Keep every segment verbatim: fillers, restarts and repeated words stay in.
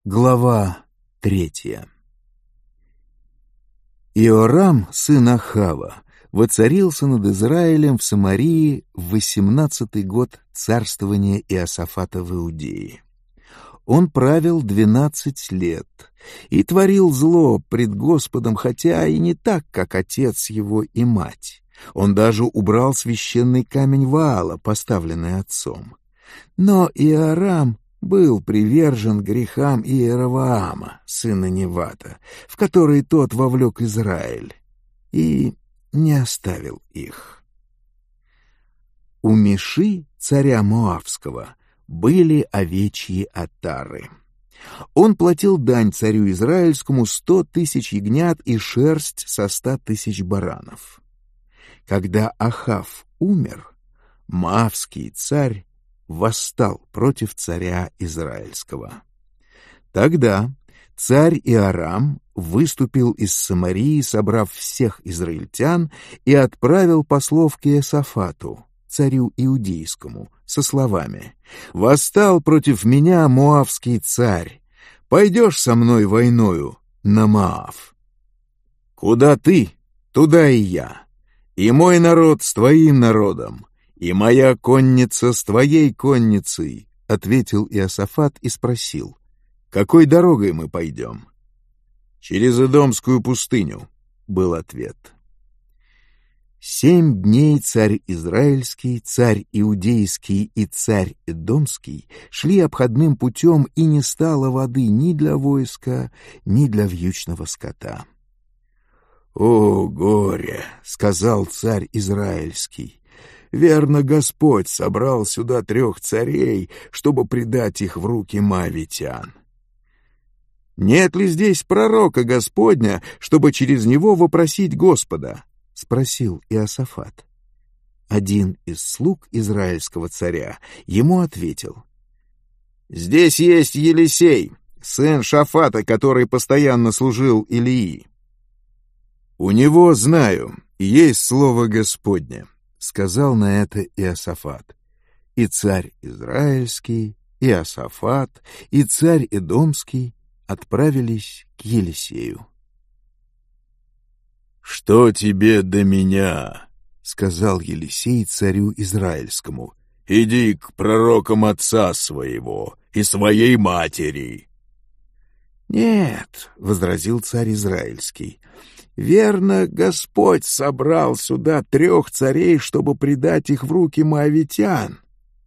Глава третья. Иорам, сын Ахава, воцарился над Израилем в Самарии в восемнадцатый год царствования Иосафата в Иудее. Он правил двенадцать лет и творил зло пред Господом, хотя и не так, как отец его и мать. Он даже убрал священный камень Ваала, поставленный отцом. Но Иорам был привержен грехам Иеровоама, сына Невата, в которые тот вовлек Израиль, и не оставил их. У Миши, царя Моавского, были овечьи отары. Он платил дань царю Израильскому сто тысяч ягнят и шерсть со ста тысяч баранов. Когда Ахав умер, Моавский царь восстал против царя Израильского. Тогда царь Иорам выступил из Самарии, собрав всех израильтян, и отправил послов к Иосафату, царю Иудейскому, со словами: «Восстал против меня Моавский царь. Пойдешь со мной войною на Моав? Куда ты, туда и я, и мой народ с твоим народом, и моя конница с твоей конницей», — ответил Иосафат и спросил: «Какой дорогой мы пойдем?» «Через Эдомскую пустыню», — был ответ. Семь дней царь Израильский, царь Иудейский и царь Эдомский шли обходным путем, и не стало воды ни для войска, ни для вьючного скота. «О, горе!» — сказал царь Израильский. «Верно, Господь собрал сюда трех царей, чтобы предать их в руки моавитян. Нет ли здесь пророка Господня, чтобы через него вопросить Господа?» — спросил Иосафат. Один из слуг израильского царя ему ответил: «Здесь есть Елисей, сын Шафата, который постоянно служил Илии». «У него, знаю, есть слово Господне», — сказал на это Иосафат. И царь Израильский, Иосафат, и царь Эдомский отправились к Елисею. «Что тебе до меня?» — сказал Елисей царю Израильскому. «Иди к пророкам отца своего и своей матери». «Нет», — возразил царь Израильский, — «верно, Господь собрал сюда трех царей, чтобы предать их в руки моавитян».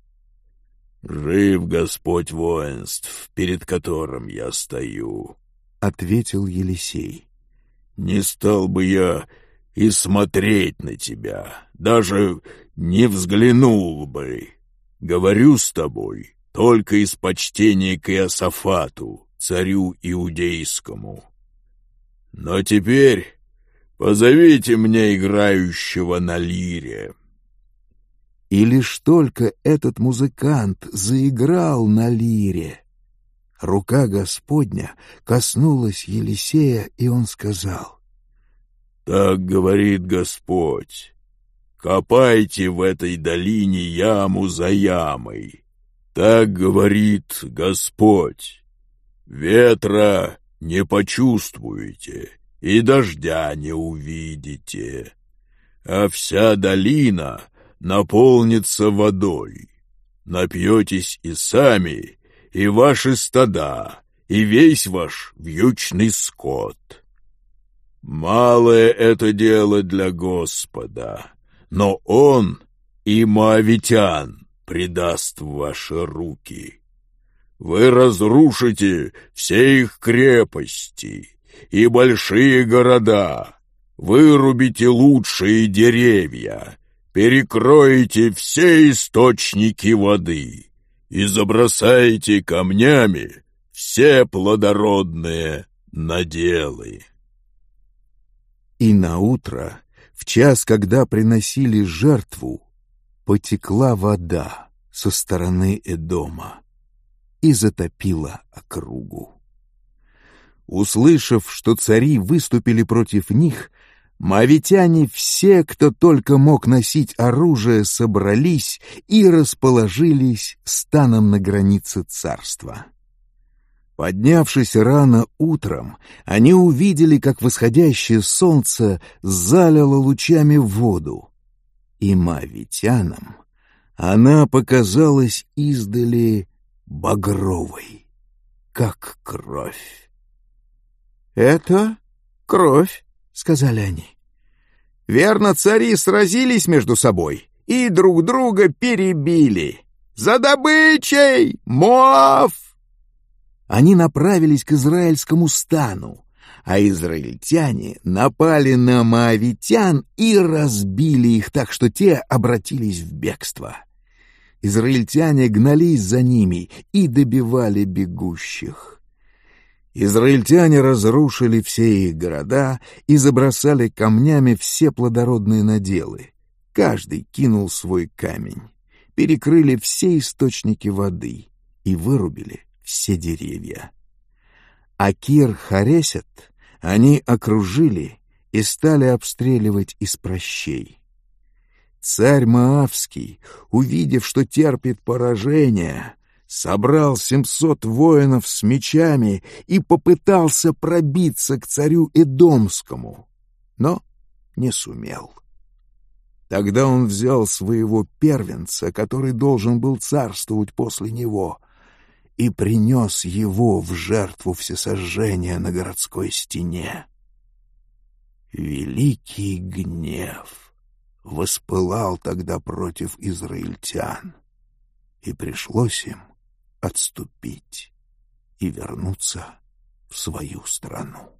«Жив Господь воинств, перед которым я стою», — ответил Елисей. «Не стал бы я и смотреть на тебя, даже не взглянул бы. Говорю с тобой только из почтения к Иосафату, царю Иудейскому. Но теперь позовите мне играющего на лире». И лишь только этот музыкант заиграл на лире, рука Господня коснулась Елисея, и он сказал: «Так говорит Господь: копайте в этой долине яму за ямой. Так говорит Господь: ветра не почувствуете и дождя не увидите, а вся долина наполнится водой. Напьетесь и сами, и ваши стада, и весь ваш вьючный скот. Малое это дело для Господа, но Он и моавитян предаст в ваши руки. Вы разрушите все их крепости и большие города, вырубите лучшие деревья, перекроете все источники воды и забросаете камнями все плодородные наделы». И наутро, в час, когда приносили жертву, потекла вода со стороны Эдома и затопила округу. Услышав, что цари выступили против них, моавитяне, все, кто только мог носить оружие, собрались и расположились станом на границе царства. Поднявшись рано утром, они увидели, как восходящее солнце залило лучами воду, и моавитянам она показалась издали багровой, как кровь. «Это кровь», — сказали они. «Верно, цари сразились между собой и друг друга перебили. За добычей, Моав!» Они направились к израильскому стану, а израильтяне напали на моавитян и разбили их так, что те обратились в бегство. Израильтяне гнались за ними и добивали бегущих. Израильтяне разрушили все их города и забросали камнями все плодородные наделы. Каждый кинул свой камень, перекрыли все источники воды и вырубили все деревья. А Кир-Харесет они окружили и стали обстреливать из пращей. Царь Моавский, увидев, что терпит поражение, собрал семьсот воинов с мечами и попытался пробиться к царю Эдомскому, но не сумел. Тогда он взял своего первенца, который должен был царствовать после него, и принес его в жертву всесожжения на городской стене. Великий гнев воспылал тогда против израильтян, и пришлось им отступить и вернуться в свою страну.